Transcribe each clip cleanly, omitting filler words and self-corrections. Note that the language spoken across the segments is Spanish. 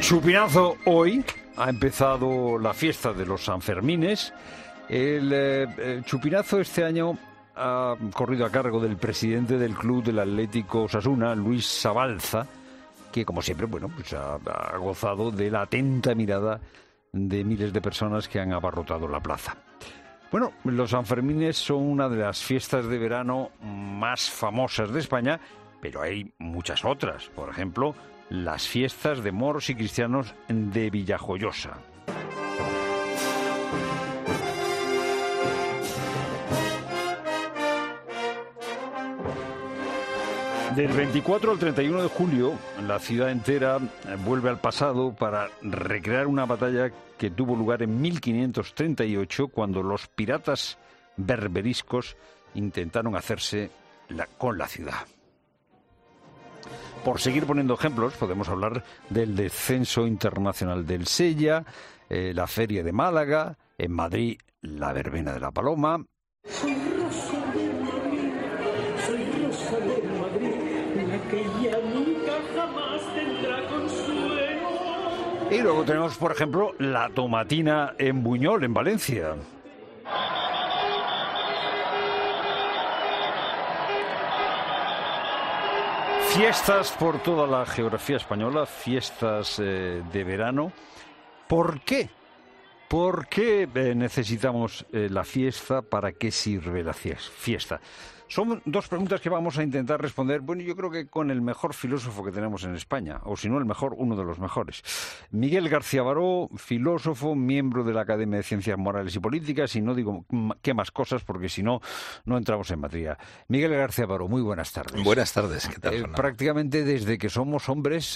Chupinazo, hoy ha empezado la fiesta de los Sanfermines. El chupinazo este año ha corrido a cargo del presidente del club del Atlético Osasuna, Luis Sabalza, que como siempre, pues ha gozado de la atenta mirada de miles de personas que han abarrotado la plaza. Bueno, los Sanfermines son una de las fiestas de verano más famosas de España, pero hay muchas otras. Por ejemplo, las fiestas de moros y cristianos de Villajoyosa. Del 24 al 31 de julio, la ciudad entera vuelve al pasado para recrear una batalla que tuvo lugar en 1538, cuando los piratas berberiscos intentaron hacerse con la ciudad. Por seguir poniendo ejemplos, podemos hablar del descenso internacional del Sella, la Feria de Málaga, en Madrid la Verbena de la Paloma. Soy Rosa de Madrid, la que ya nunca jamás tendrá consuelo. Y luego tenemos, por ejemplo, la Tomatina en Buñol, en Valencia. Fiestas por toda la geografía española, fiestas de verano. ¿Por qué? ¿Por qué necesitamos la fiesta? ¿Para qué sirve la fiesta? Son dos preguntas que vamos a intentar responder, bueno, yo creo que con el mejor filósofo que tenemos en España, o si no el mejor, uno de los mejores. Miguel García Baró, filósofo, miembro de la Academia de Ciencias Morales y Políticas, y no digo qué más cosas, porque si no, no entramos en materia. Miguel García Baró, muy buenas tardes. Buenas tardes, ¿qué tal, Fernando? Prácticamente desde que somos hombres,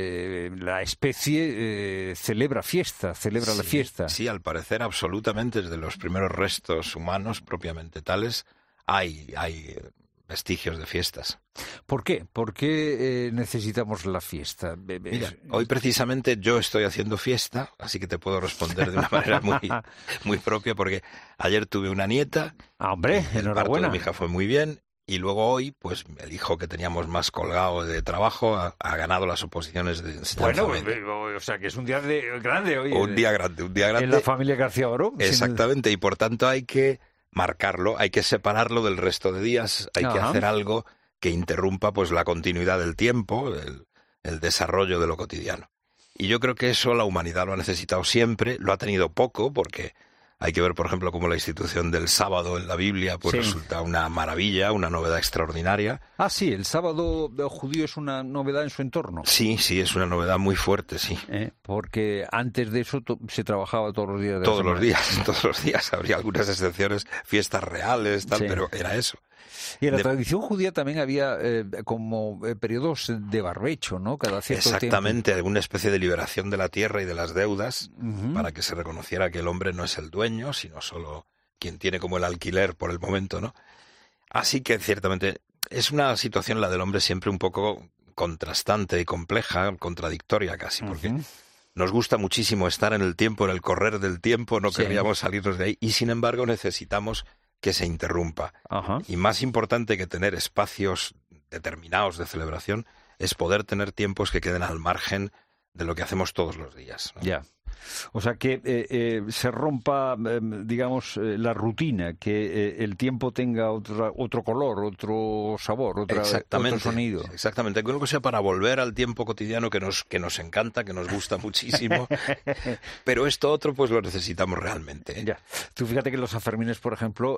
la especie celebra la fiesta. Sí, al parecer absolutamente desde los primeros restos humanos propiamente tales, hay vestigios de fiestas. ¿Por qué? ¿Por qué necesitamos la fiesta? Mira, hoy precisamente yo estoy haciendo fiesta, así que te puedo responder de una manera muy propia, porque ayer tuve una nieta. ¡Hombre, enhorabuena! El parto de mi hija fue muy bien, y luego hoy, pues el hijo que teníamos más colgado de trabajo ha ganado las oposiciones de enseñanza media. O sea que es un día grande hoy. Un día grande. En la familia García Baró. Exactamente, y por tanto hay que marcarlo, hay que separarlo del resto de días, hay que hacer algo que interrumpa pues la continuidad del tiempo, el desarrollo de lo cotidiano. Y yo creo que eso la humanidad lo ha necesitado siempre, lo ha tenido poco, porque hay que ver, por ejemplo, cómo la institución del sábado en la Biblia pues resulta una maravilla, una novedad extraordinaria. Ah, sí, el sábado judío es una novedad en su entorno. Sí, es una novedad muy fuerte, sí. Porque antes de eso se trabajaba todos los días. Todos los días. Habría algunas excepciones, fiestas reales, pero era eso. Y en la tradición judía también había como periodos de barbecho, ¿no? Cada cierto tiempo. Exactamente, alguna especie de liberación de la tierra y de las deudas, para que se reconociera que el hombre no es el dueño, sino solo quien tiene como el alquiler por el momento, ¿no? Así que ciertamente es una situación, la del hombre, siempre un poco contrastante y compleja, contradictoria casi, porque nos gusta muchísimo estar en el tiempo, en el correr del tiempo, no querríamos salirnos de ahí, y sin embargo necesitamos que se interrumpa. Y más importante que tener espacios determinados de celebración es poder tener tiempos que queden al margen de lo que hacemos todos los días, ¿no? Ya. O sea, que se rompa, digamos, la rutina, que el tiempo tenga otro color, otro sabor, otro sonido. Exactamente, que sea para volver al tiempo cotidiano que nos encanta, que nos gusta muchísimo, pero esto otro pues lo necesitamos realmente, ¿eh? Ya. Tú fíjate que los Sanfermines, por ejemplo,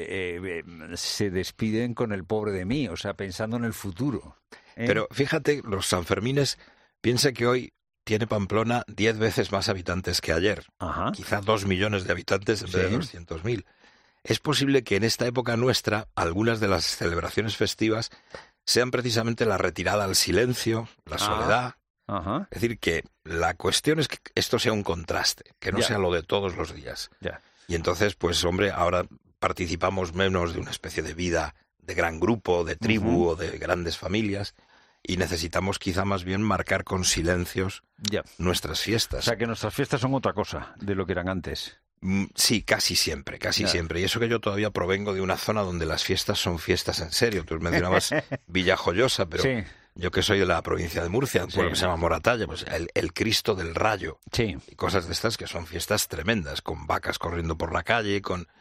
se despiden con el pobre de mí, o sea, pensando en el futuro. Pero fíjate, los Sanfermines, piensa que hoy tiene Pamplona 10 veces más habitantes que ayer. Quizá 2 millones de habitantes en vez de 200.000. Es posible que en esta época nuestra algunas de las celebraciones festivas sean precisamente la retirada al silencio, la soledad. Es decir, que la cuestión es que esto sea un contraste, que no sea lo de todos los días. Y entonces, pues hombre, ahora participamos menos de una especie de vida de gran grupo, de tribu o de grandes familias. Y necesitamos quizá más bien marcar con silencios nuestras fiestas. O sea, que nuestras fiestas son otra cosa de lo que eran antes. Sí, casi siempre. Y eso que yo todavía provengo de una zona donde las fiestas son fiestas en serio. Tú mencionabas Villajoyosa, pero Yo que soy de la provincia de Murcia, un pueblo que se llama Moratalla, pues el Cristo del Rayo. Sí. Y cosas de estas que son fiestas tremendas, con vacas corriendo por la calle,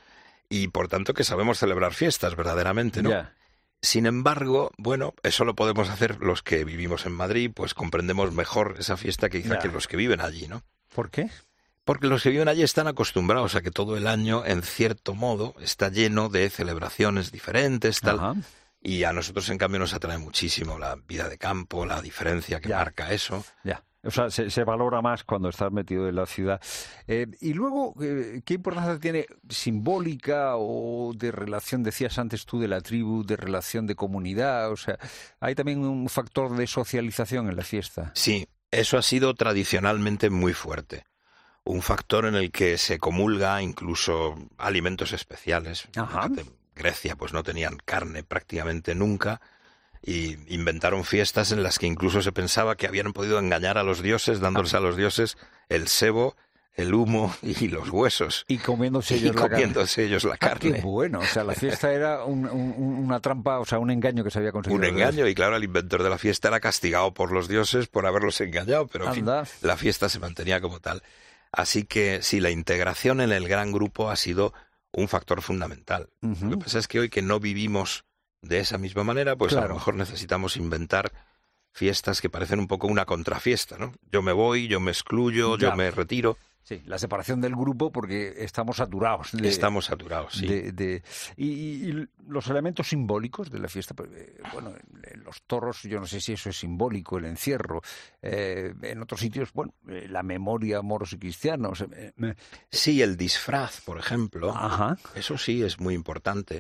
y por tanto que sabemos celebrar fiestas verdaderamente, ¿no? Ya. Sin embargo, bueno, eso lo podemos hacer los que vivimos en Madrid, pues comprendemos mejor esa fiesta que quizá que los que viven allí, ¿no? ¿Por qué? Porque los que viven allí están acostumbrados a que todo el año, en cierto modo, está lleno de celebraciones diferentes, tal. Ajá. Y a nosotros, en cambio, nos atrae muchísimo la vida de campo, la diferencia que marca eso. Ya. O sea, se valora más cuando estás metido en la ciudad. Y luego, ¿qué importancia tiene simbólica o de relación, decías antes tú, de la tribu, de relación de comunidad? O sea, ¿hay también un factor de socialización en la fiesta? Sí, eso ha sido tradicionalmente muy fuerte. Un factor en el que se comulga incluso alimentos especiales. Ajá. Grecia pues no tenían carne prácticamente nunca y inventaron fiestas en las que incluso se pensaba que habían podido engañar a los dioses dándoles a los dioses el sebo, el humo y los huesos. Y comiéndose ellos la carne. Qué bueno, o sea, la fiesta era una trampa, o sea, un engaño que se había conseguido. Un engaño, y claro, el inventor de la fiesta era castigado por los dioses por haberlos engañado, pero en fin, la fiesta se mantenía como tal. Así que sí, la integración en el gran grupo ha sido un factor fundamental. Lo que pasa es que hoy que no vivimos de esa misma manera, pues a lo mejor necesitamos inventar fiestas que parecen un poco una contrafiesta, ¿no? Yo me voy, yo me excluyo, yo me retiro. Sí, la separación del grupo porque estamos saturados. Estamos saturados, sí. Y los elementos simbólicos de la fiesta, bueno, en los toros yo no sé si eso es simbólico, el encierro. En otros sitios, bueno, la memoria moros y cristianos. Sí, el disfraz, por ejemplo. Ajá. Eso sí es muy importante.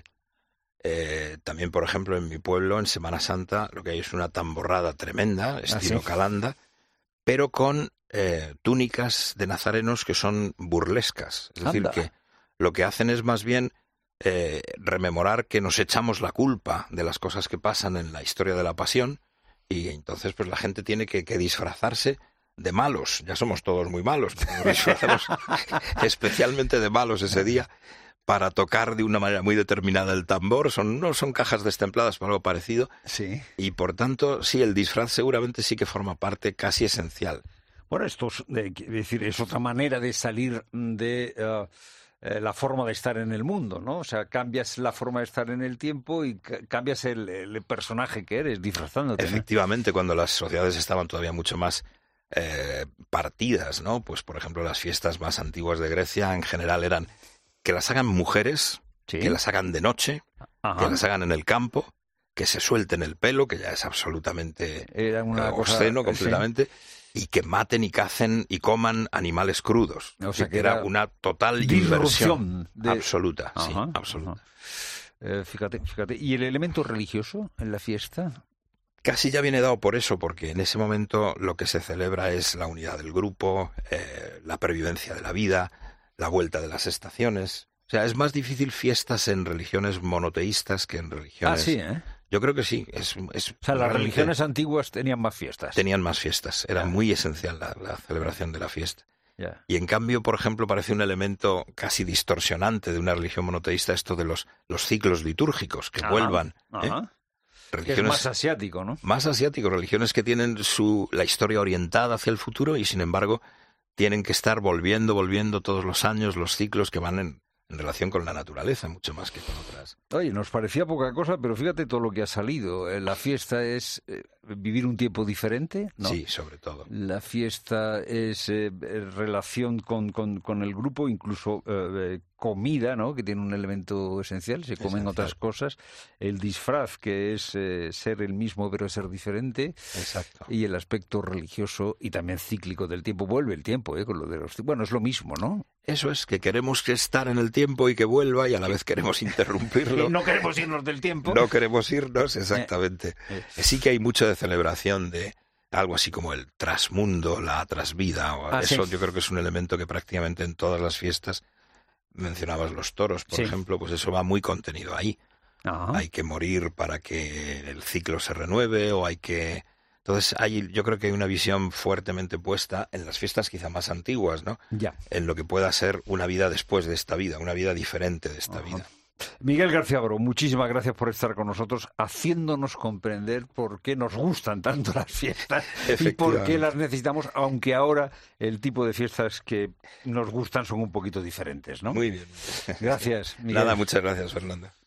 También, por ejemplo, en mi pueblo, en Semana Santa, lo que hay es una tamborrada tremenda, estilo Calanda, pero con túnicas de nazarenos que son burlescas. Es decir, que lo que hacen es más bien rememorar que nos echamos la culpa de las cosas que pasan en la historia de la pasión, y entonces pues la gente tiene que disfrazarse de malos. Ya somos todos muy malos, pero nos disfrazamos especialmente de malos ese día, para tocar de una manera muy determinada el tambor. No son cajas destempladas, pero algo parecido. Sí. Y por tanto, sí, el disfraz seguramente sí que forma parte casi esencial. Bueno, esto es otra manera de salir de la forma de estar en el mundo, ¿no? O sea, cambias la forma de estar en el tiempo y cambias el personaje que eres, disfrazándote. Efectivamente, cuando las sociedades estaban todavía mucho más partidas, ¿no? Pues, por ejemplo, las fiestas más antiguas de Grecia en general eran que las hagan mujeres, que las hagan de noche, que las hagan en el campo, que se suelten el pelo, que ya es absolutamente obsceno completamente, y que maten y cacen y coman animales crudos. O sea, que era una total inversión absoluta. Sí, absoluta. Fíjate. ¿Y el elemento religioso en la fiesta? Casi ya viene dado por eso, porque en ese momento lo que se celebra es la unidad del grupo, la pervivencia de la vida, la vuelta de las estaciones. O sea, es más difícil fiestas en religiones monoteístas que en religiones... Ah, sí, ¿eh? Yo creo que sí. O sea, las religiones antiguas tenían más fiestas. Tenían más fiestas. Era muy esencial la celebración de la fiesta. Y en cambio, por ejemplo, parece un elemento casi distorsionante de una religión monoteísta esto de los ciclos litúrgicos que vuelvan. Religiones, es más asiático, ¿no? Más asiático, religiones que tienen la historia orientada hacia el futuro y, sin embargo, tienen que estar volviendo todos los años los ciclos que van en relación con la naturaleza, mucho más que con otras. Oye, nos parecía poca cosa, pero fíjate todo lo que ha salido. La fiesta es vivir un tiempo diferente, ¿no? Sí, sobre todo. La fiesta es relación con el grupo, incluso comida, ¿no? Que tiene un elemento esencial, se comen otras cosas. El disfraz, que es ser el mismo pero ser diferente. Exacto. Y el aspecto religioso y también cíclico del tiempo. Vuelve el tiempo, con lo de los... Bueno, es lo mismo, ¿no? Eso es, que queremos estar en el tiempo y que vuelva y a la vez queremos interrumpirlo. No queremos irnos del tiempo. No queremos irnos, exactamente. Sí que hay mucho de celebración de algo así como el trasmundo, la trasvida. Eso yo creo que es un elemento que prácticamente en todas las fiestas, mencionabas los toros, por ejemplo, pues eso va muy contenido ahí. Hay que morir para que el ciclo se renueve o hay que... Entonces, yo creo que hay una visión fuertemente puesta en las fiestas quizá más antiguas, ¿no? Ya. En lo que pueda ser una vida después de esta vida, una vida diferente de esta vida. Miguel García Baró, muchísimas gracias por estar con nosotros, haciéndonos comprender por qué nos gustan tanto las fiestas y por qué las necesitamos, aunque ahora el tipo de fiestas que nos gustan son un poquito diferentes, ¿no? Muy bien. Gracias, Miguel. Nada, muchas gracias, Fernando.